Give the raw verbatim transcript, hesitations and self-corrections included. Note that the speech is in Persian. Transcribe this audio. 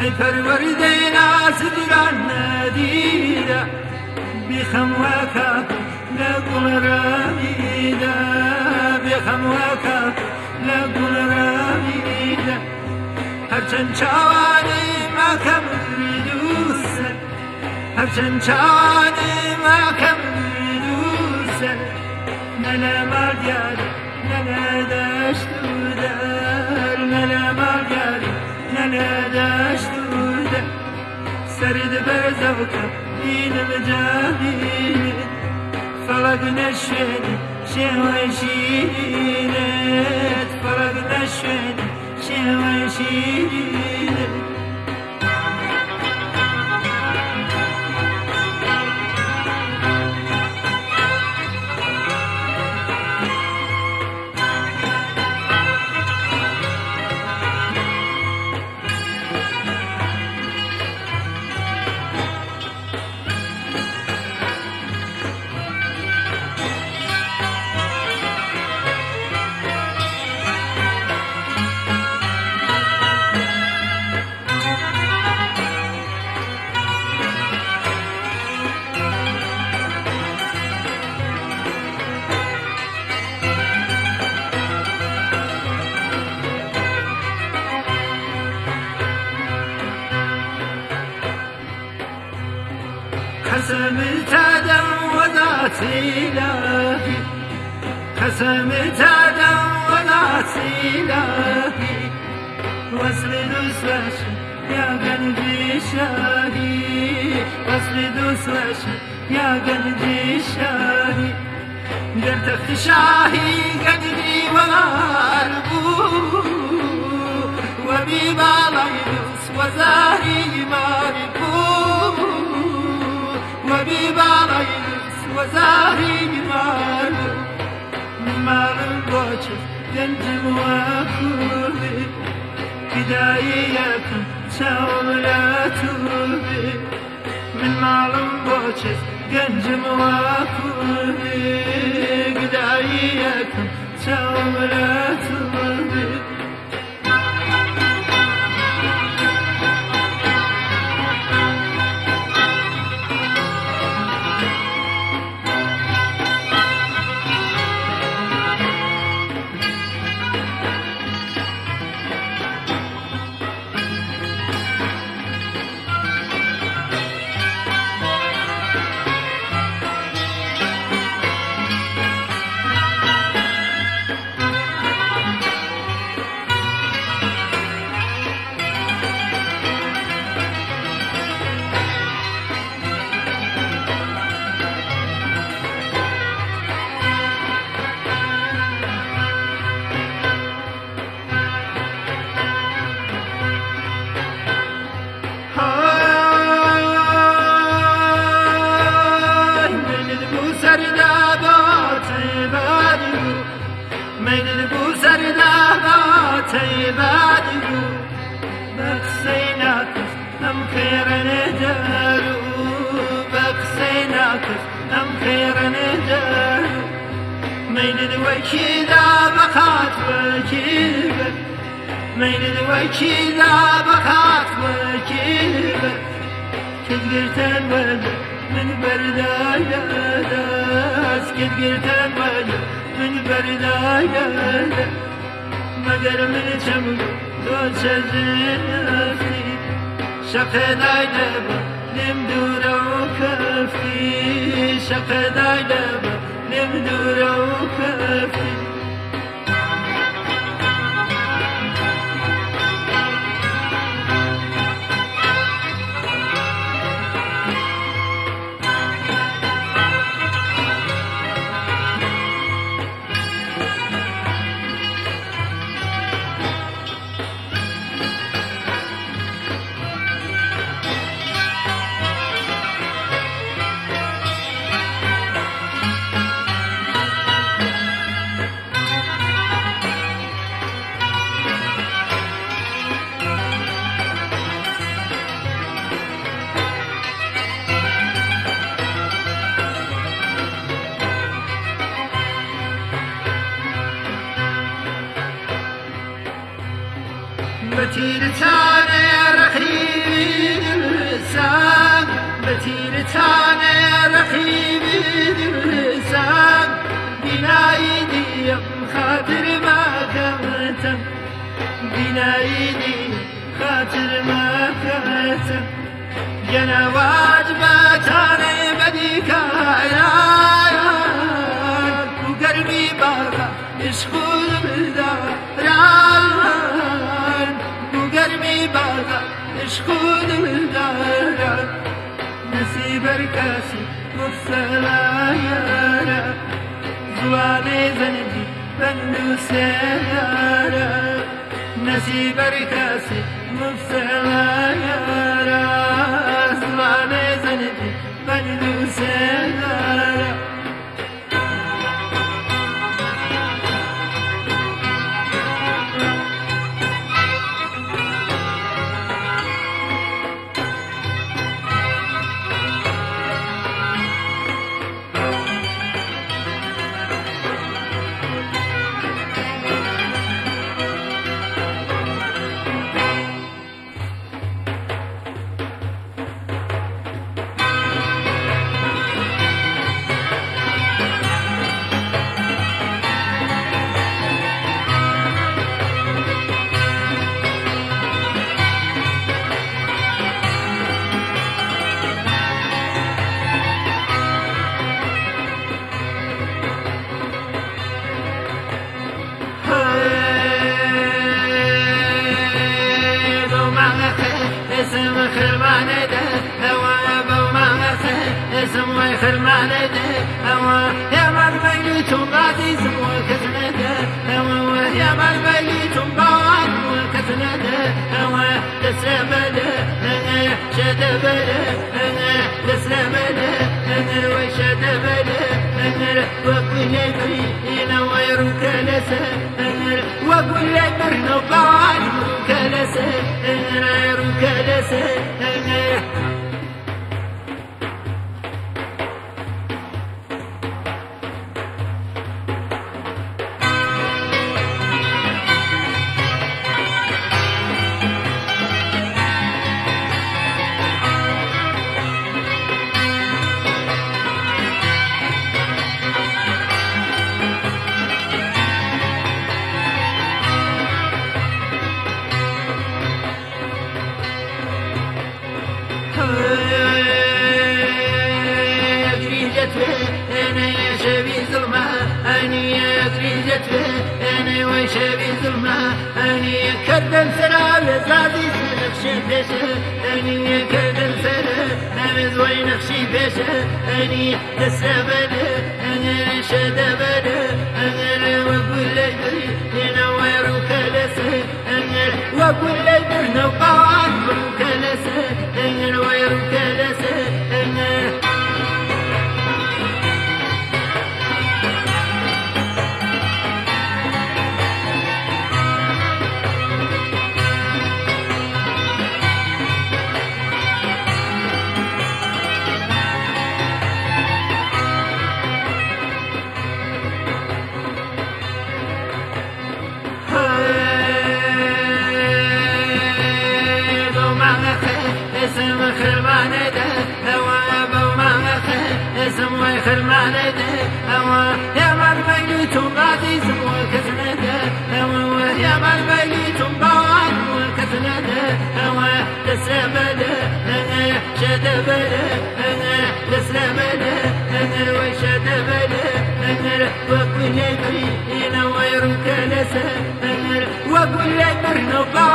ای پرورده ناز دران ندیده بیخم وکا لگل رامیده بیخم وکا لگل رامیده هرچند چوانی مکم دوسته هرچند چوانی مکم دوسته نه مرگیاری نه دشت در نه مرگیاری نه دشت در سرید برزوکم اینم جهید فلق نشوینی شوی شیرینت فلق نشوینی شوی شیرینت قسم تدم وذات إلهي قسم تدم وذات إلهي وصل دوسوش يا قلبي شاهي وصل دوسوش يا قلبي شاهي قرتك شاهي قلبي وغاربو وبيبالا يدوس وزاري ماربو وبيبالا يدوس وزاري ماربو مارم بوچه جنجم وخوبي بدايكم شاولاتوبي من معلم بوچه جنجم وخوبي بدايكم شاولاتوبي تيبادو بقسيناك أم خير ندارو بقسيناك أم خير ندارو مين الوكيلة بخات وكيلك مين الوكيلة بخات وكيلك كدقرت الوجه من بردايا داس كدقرت الوجه من بردايا داس مگر من چمو تو چزنفتی شقدای دبا نم دورا و کفتی شقدای دبا نم دورا و کفتی بتير تاني رخيم بتاني رقيبي درسان بنايدي خاطر ما كمتم بنايدي خاطر ما كمتم جنا واجبتاني بديك عيان وقلبي بقى يشغل بالداران وقلبي بقى يشغل بالداران نسيب الكاسي مفصلا يارا زواني زندي بندو سيارا نسيب الكاسي مفصلا يارا زواني زندي بندو سيارا اسم خرمان ده هوا بوما اسم خرمان ده هوا يا مرمي تنبادي اسم كتنا ده هوا يا مرمي تنباد كتنا ده هوا تسلم ده شدب ده تسلم ده وشدب ده وكل يدري ينويرك لسه وكل يدري نبعد كلسه كلسه أنا يا شبي ظلمة أنا يا كريجت أنا وشبي ظلمة أنا كدن سلام زادي نخشي بيشه أنا يا كدن سلام نمز وين نخشي بيشه أنا تسبل أنا شدبل أنا وأقول لك ينور وكلسه أنا وأقول لك نقعد وكلسه أنا وير وكلسه أنا اسم خرمان ده هوا بوما اسم خرمان ده هوا يا مرمي تنبادي اسم كتنا ده هوا يا مرمي تنباد كتنا ده هوا تسلم ده شدب ده تسلم ده وشدب ده وكل يدري ينوير كلسه وكل يدري نبع